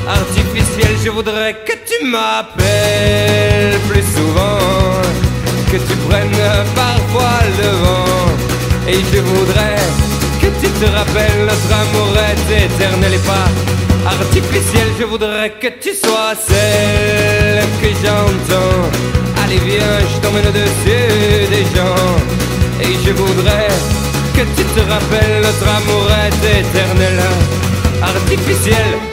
artificiel. Je voudrais que tu m'appelles plus souvent, que tu prennes parfois le vent. Et je voudrais que tu te rappelles, notre amour est éternel et pas artificiel. Je voudrais que tu sois celle que j'entends. Allez viens, je t'emmène au-dessus des gens. Et je voudrais que tu te rappelles, notre amour est éternel, artificiel.